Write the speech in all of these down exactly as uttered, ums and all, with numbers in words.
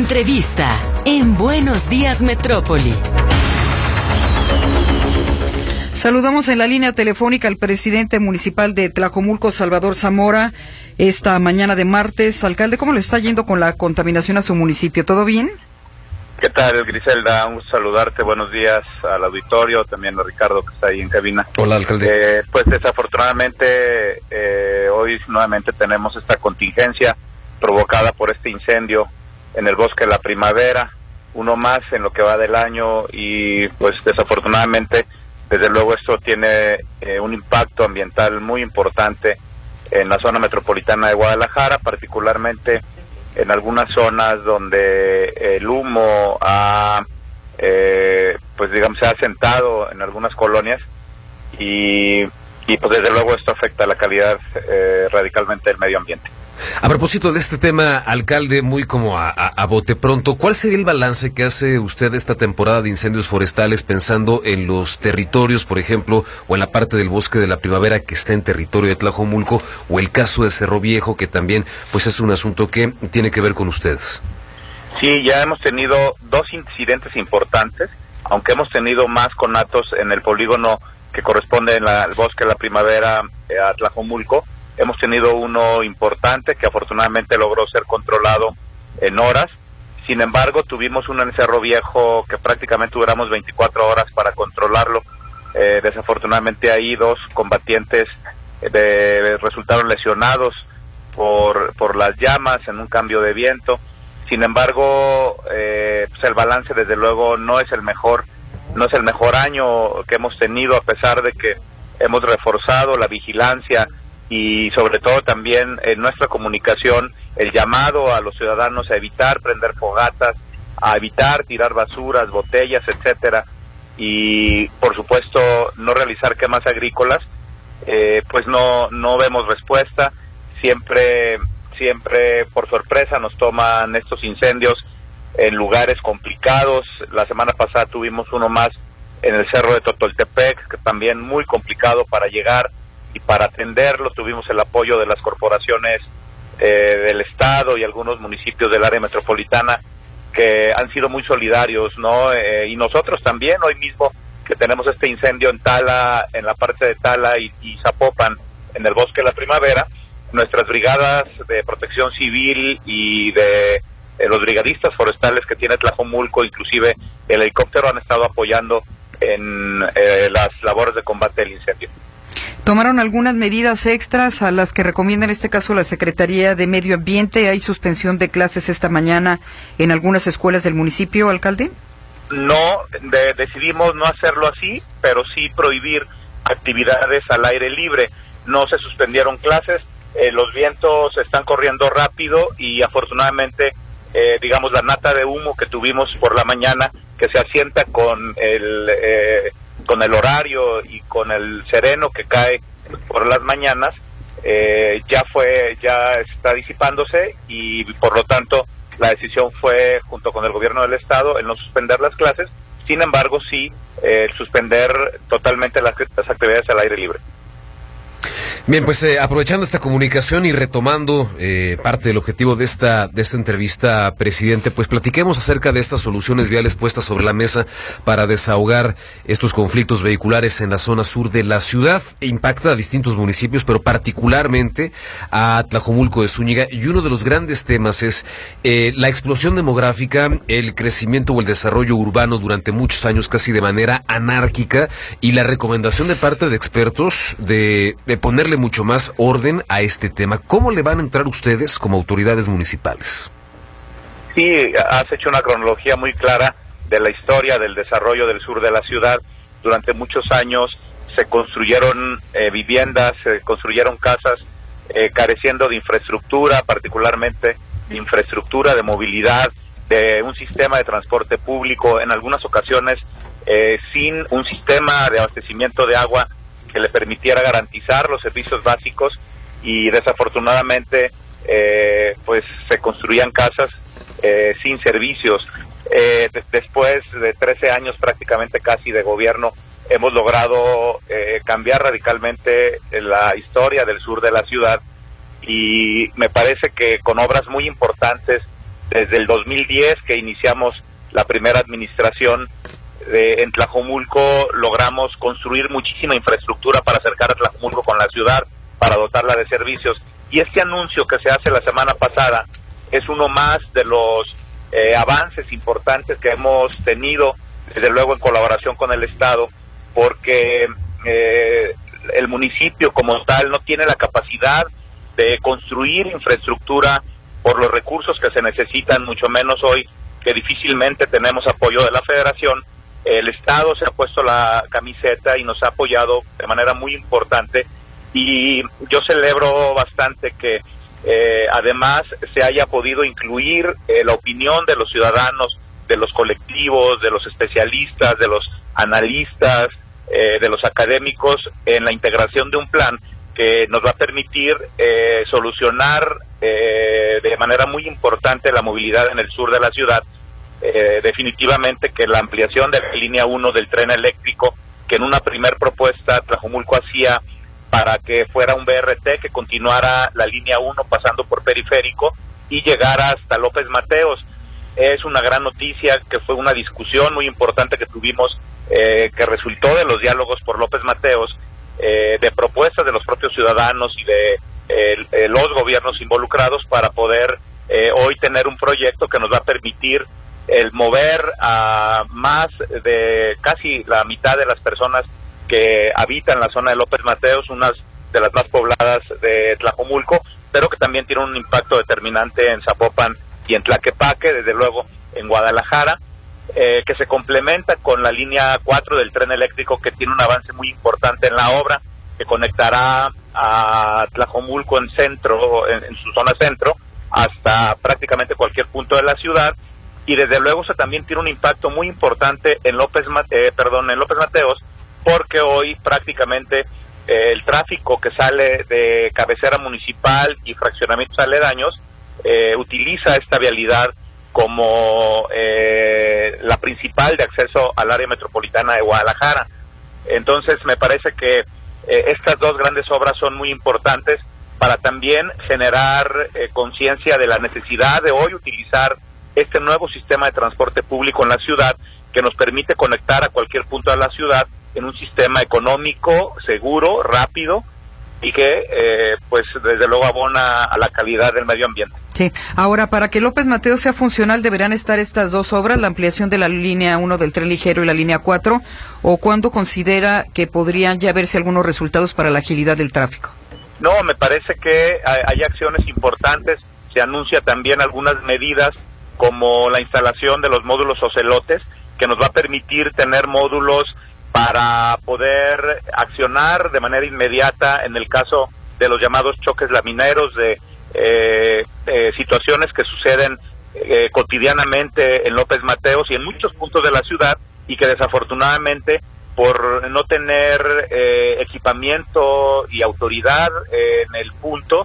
Entrevista en Buenos Días Metrópoli. Saludamos en la línea telefónica al presidente municipal de Tlajomulco, Salvador Zamora, esta mañana de martes. Alcalde, ¿cómo le está yendo con la contaminación a su municipio? ¿Todo bien? ¿Qué tal, Griselda? Un gusto saludarte. Buenos días al auditorio, también a Ricardo, que está ahí en cabina. Hola, alcalde. Eh, pues desafortunadamente eh, hoy nuevamente tenemos esta contingencia provocada por este incendio en el Bosque de la Primavera, uno más en lo que va del año, y pues desafortunadamente, desde luego esto tiene eh, un impacto ambiental muy importante en la zona metropolitana de Guadalajara, particularmente en algunas zonas donde el humo ha, eh, pues digamos, se ha asentado en algunas colonias, y, y pues desde luego esto afecta la calidad eh, radicalmente del medio ambiente. A propósito de este tema, alcalde, muy como a, a, a bote pronto, ¿cuál sería el balance que hace usted de esta temporada de incendios forestales, pensando en los territorios, por ejemplo, o en la parte del Bosque de la Primavera que está en territorio de Tlajomulco, o el caso de Cerro Viejo, que también pues es un asunto que tiene que ver con ustedes? Sí, ya hemos tenido dos incidentes importantes, aunque hemos tenido más conatos en el polígono que corresponde en la, al Bosque de la Primavera eh, a Tlajomulco. Hemos tenido uno importante que afortunadamente logró ser controlado en horas. Sin embargo, tuvimos uno en Cerro Viejo que prácticamente duramos veinticuatro horas para controlarlo. Eh, desafortunadamente ahí dos combatientes eh, resultaron lesionados por, por las llamas en un cambio de viento. Sin embargo, eh, pues el balance desde luego no es el mejor, no es el mejor año que hemos tenido, a pesar de que hemos reforzado la vigilancia y sobre todo también en nuestra comunicación el llamado a los ciudadanos a evitar prender fogatas, a evitar tirar basuras, botellas, etcétera, y por supuesto no realizar quemas agrícolas. Eh, pues no no vemos respuesta. Siempre siempre por sorpresa nos toman estos incendios en lugares complicados. La semana pasada tuvimos uno más en el cerro de Totoltepec, que también muy complicado para llegar y para atenderlo. Tuvimos el apoyo de las corporaciones eh, del estado y algunos municipios del área metropolitana que han sido muy solidarios, ¿no? Eh, y nosotros también, hoy mismo que tenemos este incendio en Tala, en la parte de Tala y, y Zapopan, en el Bosque de la Primavera, nuestras brigadas de protección civil y de eh, los brigadistas forestales que tiene Tlajomulco, inclusive el helicóptero, han estado apoyando en eh, las labores de combate del incendio. ¿Tomaron algunas medidas extras a las que recomienda en este caso la Secretaría de Medio Ambiente? ¿Hay suspensión de clases esta mañana en algunas escuelas del municipio, alcalde? No, de, decidimos no hacerlo así, pero sí prohibir actividades al aire libre. No se suspendieron clases, eh, los vientos están corriendo rápido y afortunadamente, eh, digamos, la nata de humo que tuvimos por la mañana, que se asienta con el... Eh, con el horario y con el sereno que cae por las mañanas, eh, ya fue, ya está disipándose, y por lo tanto la decisión fue, junto con el gobierno del estado, el no suspender las clases. Sin embargo, sí eh, suspender totalmente las, las actividades al aire libre. Bien, pues eh, aprovechando esta comunicación y retomando eh, parte del objetivo de esta de esta entrevista, presidente, pues platiquemos acerca de estas soluciones viales puestas sobre la mesa para desahogar estos conflictos vehiculares en la zona sur de la ciudad. Impacta a distintos municipios, pero particularmente a Tlajomulco de Zúñiga, y uno de los grandes temas es eh, la explosión demográfica, el crecimiento o el desarrollo urbano durante muchos años casi de manera anárquica, y la recomendación de parte de expertos de, de ponerle mucho más orden a este tema. ¿Cómo le van a entrar ustedes como autoridades municipales? Sí, has hecho una cronología muy clara de la historia del desarrollo del sur de la ciudad. Durante muchos años se construyeron eh, viviendas, se construyeron casas eh, careciendo de infraestructura, particularmente de infraestructura de movilidad, de un sistema de transporte público, en algunas ocasiones eh, sin un sistema de abastecimiento de agua que le permitiera garantizar los servicios básicos, y desafortunadamente eh, pues se construían casas eh, sin servicios. Eh, de, después de trece años prácticamente casi de gobierno, hemos logrado eh, cambiar radicalmente la historia del sur de la ciudad, y me parece que con obras muy importantes desde el dos mil diez que iniciamos la primera administración de, en Tlajomulco, logramos construir muchísima infraestructura para acercar a Tlajomulco con la ciudad, para dotarla de servicios. Y este anuncio que se hace la semana pasada es uno más de los eh, avances importantes que hemos tenido, desde luego en colaboración con el Estado, porque eh, el municipio como tal no tiene la capacidad de construir infraestructura por los recursos que se necesitan, mucho menos hoy que difícilmente tenemos apoyo de la Federación. El Estado se ha puesto la camiseta y nos ha apoyado de manera muy importante, y yo celebro bastante que eh, además se haya podido incluir eh, la opinión de los ciudadanos, de los colectivos, de los especialistas, de los analistas, eh, de los académicos en la integración de un plan que nos va a permitir eh, solucionar eh, de manera muy importante la movilidad en el sur de la ciudad. Eh, definitivamente que la ampliación de la línea uno del tren eléctrico, que en una primer propuesta Tlajomulco hacía para que fuera un B R T que continuara la línea uno pasando por Periférico y llegara hasta López Mateos, es una gran noticia, que fue una discusión muy importante que tuvimos, eh, que resultó de los diálogos por López Mateos, eh, de propuestas de los propios ciudadanos y de eh, eh, los gobiernos involucrados, para poder eh, hoy tener un proyecto que nos va a permitir el mover a más de casi la mitad de las personas que habitan la zona de López Mateos, unas de las más pobladas de Tlajomulco, pero que también tiene un impacto determinante en Zapopan y en Tlaquepaque, desde luego en Guadalajara, eh, que se complementa con la línea cuatro del tren eléctrico, que tiene un avance muy importante en la obra, que conectará a Tlajomulco en centro, en, en su zona centro, hasta prácticamente cualquier punto de la ciudad. Y desde luego eso también tiene un impacto muy importante en López, eh, perdón, en López Mateos, porque hoy prácticamente eh, el tráfico que sale de cabecera municipal y fraccionamientos aledaños eh, utiliza esta vialidad como eh, la principal de acceso al área metropolitana de Guadalajara. Entonces me parece que eh, estas dos grandes obras son muy importantes para también generar eh, conciencia de la necesidad de hoy utilizar este nuevo sistema de transporte público en la ciudad, que nos permite conectar a cualquier punto de la ciudad en un sistema económico, seguro, rápido, y que eh, pues desde luego abona a la calidad del medio ambiente. Sí. Ahora, para que López Mateos sea funcional, ¿deberán estar estas dos obras, la ampliación de la línea uno del tren ligero y la línea cuatro, o cuándo considera que podrían ya verse algunos resultados para la agilidad del tráfico? No, me parece que hay, hay acciones importantes. Se anuncia también algunas medidas, como la instalación de los módulos ocelotes, que nos va a permitir tener módulos para poder accionar de manera inmediata en el caso de los llamados choques lamineros, de eh, eh, situaciones que suceden eh, cotidianamente en López Mateos y en muchos puntos de la ciudad, y que desafortunadamente por no tener eh, equipamiento y autoridad eh, en el punto,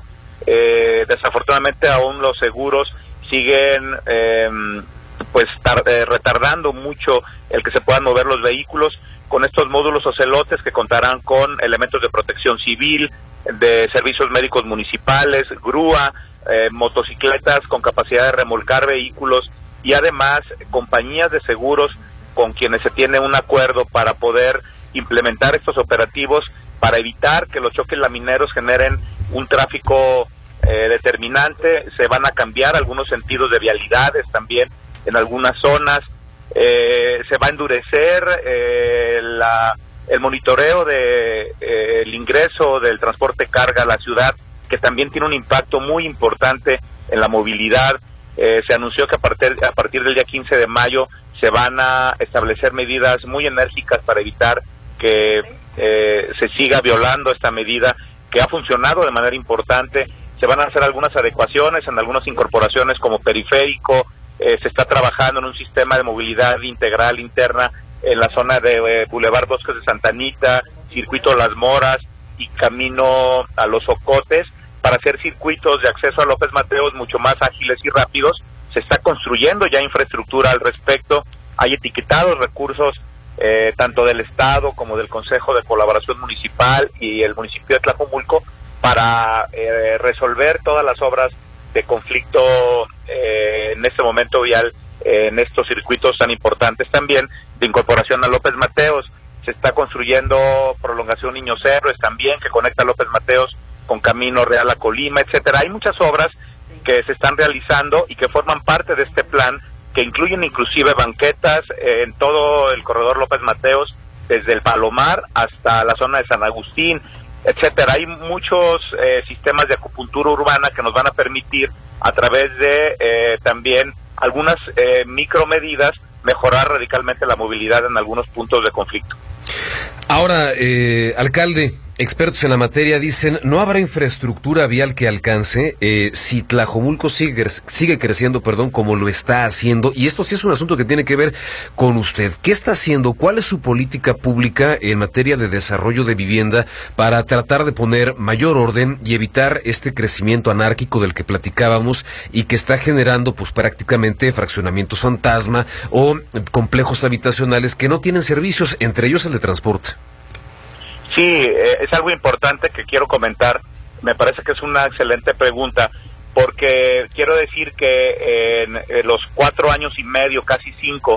eh, desafortunadamente aún los seguros siguen eh, pues tar, eh, retardando mucho el que se puedan mover los vehículos. Con estos módulos ocelotes, que contarán con elementos de protección civil, de servicios médicos municipales, grúa, eh, motocicletas con capacidad de remolcar vehículos, y además compañías de seguros con quienes se tiene un acuerdo para poder implementar estos operativos, para evitar que los choques lamineros generen un tráfico Eh, determinante. Se van a cambiar algunos sentidos de vialidades también en algunas zonas, eh, se va a endurecer eh, la, el monitoreo de eh, el ingreso del transporte carga a la ciudad, que también tiene un impacto muy importante en la movilidad. Eh, se anunció que a partir, a partir del día quince de mayo se van a establecer medidas muy enérgicas para evitar que eh, se siga violando esta medida, que ha funcionado de manera importante. Se van a hacer algunas adecuaciones en algunas incorporaciones como Periférico, eh, se está trabajando en un sistema de movilidad integral interna en la zona de eh, Boulevard Bosques de Santa Anita, Circuito Las Moras y Camino a los Ocotes, para hacer circuitos de acceso a López Mateos mucho más ágiles y rápidos. Se está construyendo ya infraestructura al respecto, hay etiquetados recursos eh, tanto del Estado como del Consejo de Colaboración Municipal y el municipio de Tlajomulco, para eh, resolver todas las obras de conflicto eh, en este momento vial eh, en estos circuitos tan importantes también de incorporación a López Mateos. Se está construyendo prolongación Niños Héroes también, que conecta López Mateos con Camino Real a Colima, etcétera. Hay muchas obras que se están realizando y que forman parte de este plan, que incluyen inclusive banquetas eh, en todo el corredor López Mateos, desde el Palomar hasta la zona de San Agustín, etcétera. Hay muchos eh, sistemas de acupuntura urbana que nos van a permitir, a través de eh, también algunas eh, micromedidas, mejorar radicalmente la movilidad en algunos puntos de conflicto. Ahora, eh, alcalde, expertos en la materia dicen, no habrá infraestructura vial que alcance eh, si Tlajomulco sigue, sigue creciendo, perdón, como lo está haciendo. Y esto sí es un asunto que tiene que ver con usted. ¿Qué está haciendo? ¿Cuál es su política pública en materia de desarrollo de vivienda para tratar de poner mayor orden y evitar este crecimiento anárquico del que platicábamos y que está generando pues prácticamente fraccionamientos fantasma o complejos habitacionales que no tienen servicios, entre ellos el de transporte? Sí, eh, es algo importante que quiero comentar. Me parece que es una excelente pregunta, porque quiero decir que en, en los cuatro años y medio, casi cinco,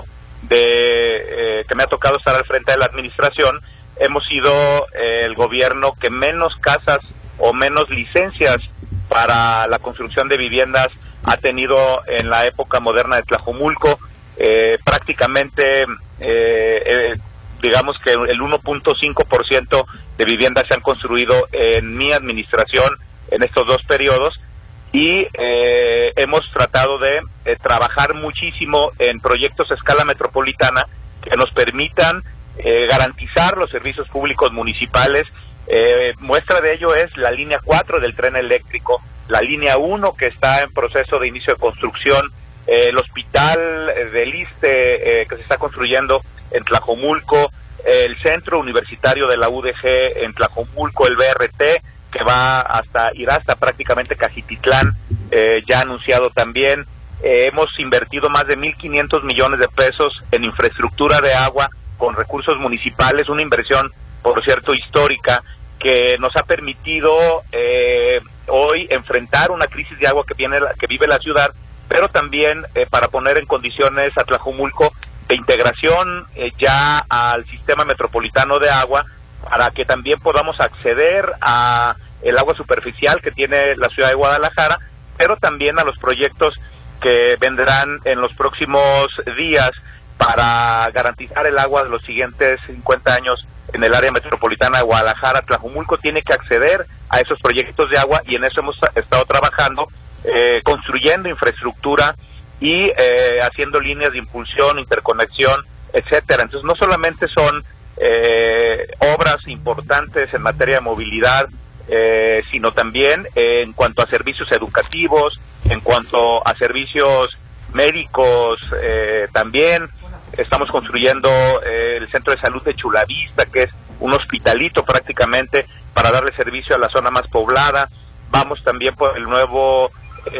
de eh, que me ha tocado estar al frente de la administración, hemos sido eh, el gobierno que menos casas o menos licencias para la construcción de viviendas ha tenido en la época moderna de Tlajomulco. Eh, prácticamente... Eh, eh, digamos que el uno punto cinco por ciento de viviendas se han construido en mi administración en estos dos periodos, y eh, hemos tratado de eh, trabajar muchísimo en proyectos a escala metropolitana que nos permitan eh, garantizar los servicios públicos municipales. Eh, muestra de ello es la línea cuatro del tren eléctrico, la línea uno que está en proceso de inicio de construcción, eh, el hospital del ISSSTE eh, que se está construyendo en Tlajomulco, el centro universitario de la U D G en Tlajomulco, el B R T, que va hasta, irá hasta prácticamente Cajititlán, eh, ya anunciado también. Eh, hemos invertido más de mil quinientos millones de pesos en infraestructura de agua con recursos municipales, una inversión, por cierto, histórica, que nos ha permitido eh, hoy enfrentar una crisis de agua que, viene, que vive la ciudad, pero también eh, para poner en condiciones a Tlajomulco de integración eh, ya al sistema metropolitano de agua, para que también podamos acceder a el agua superficial que tiene la ciudad de Guadalajara, pero también a los proyectos que vendrán en los próximos días para garantizar el agua de los siguientes cincuenta años en el área metropolitana de Guadalajara. Tlajomulco tiene que acceder a esos proyectos de agua, y en eso hemos estado trabajando, eh, construyendo infraestructura y eh, haciendo líneas de impulsión, interconexión, etcétera. Entonces no solamente son eh, obras importantes en materia de movilidad, eh, sino también eh, en cuanto a servicios educativos, en cuanto a servicios médicos, eh, también estamos construyendo eh, el centro de salud de Chulavista, que es un hospitalito prácticamente para darle servicio a la zona más poblada. Vamos también por el nuevo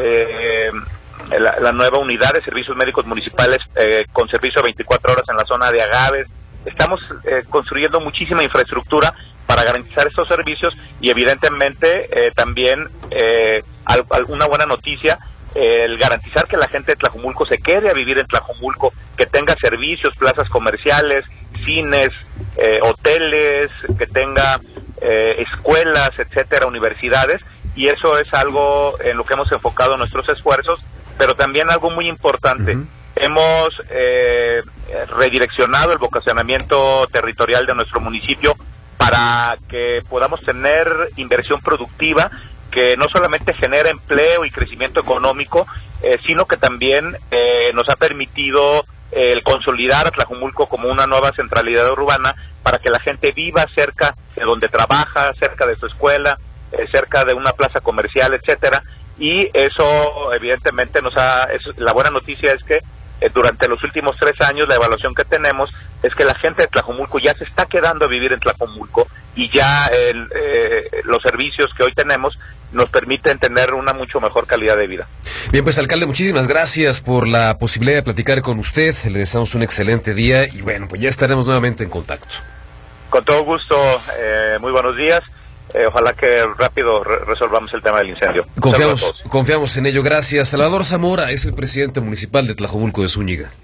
eh, La, la nueva unidad de servicios médicos municipales eh, con servicio veinticuatro horas en la zona de Agaves. Estamos eh, construyendo muchísima infraestructura para garantizar estos servicios, y evidentemente eh, también eh, al, al, una buena noticia, eh, el garantizar que la gente de Tlajomulco se quede a vivir en Tlajomulco, que tenga servicios, plazas comerciales, cines, eh, hoteles, que tenga eh, escuelas, etcétera, universidades, y eso es algo en lo que hemos enfocado nuestros esfuerzos. Pero también algo muy importante, uh-huh. hemos eh, redireccionado el vocacionamiento territorial de nuestro municipio para que podamos tener inversión productiva que no solamente genera empleo y crecimiento económico, eh, sino que también eh, nos ha permitido eh, el consolidar a Tlajomulco como una nueva centralidad urbana, para que la gente viva cerca de donde trabaja, cerca de su escuela, eh, cerca de una plaza comercial, etcétera. Y eso evidentemente nos ha, es, la buena noticia es que eh, durante los últimos tres años la evaluación que tenemos es que la gente de Tlajomulco ya se está quedando a vivir en Tlajomulco, y ya el, eh, los servicios que hoy tenemos nos permiten tener una mucho mejor calidad de vida. Bien, pues alcalde, muchísimas gracias por la posibilidad de platicar con usted, le deseamos un excelente día, y bueno, pues ya estaremos nuevamente en contacto. Con todo gusto, eh, muy buenos días. Eh, ojalá que rápido re resolvamos el tema del incendio. Confiamos, confiamos en ello. Gracias. Salvador Zamora es el presidente municipal de Tlajomulco de Zúñiga.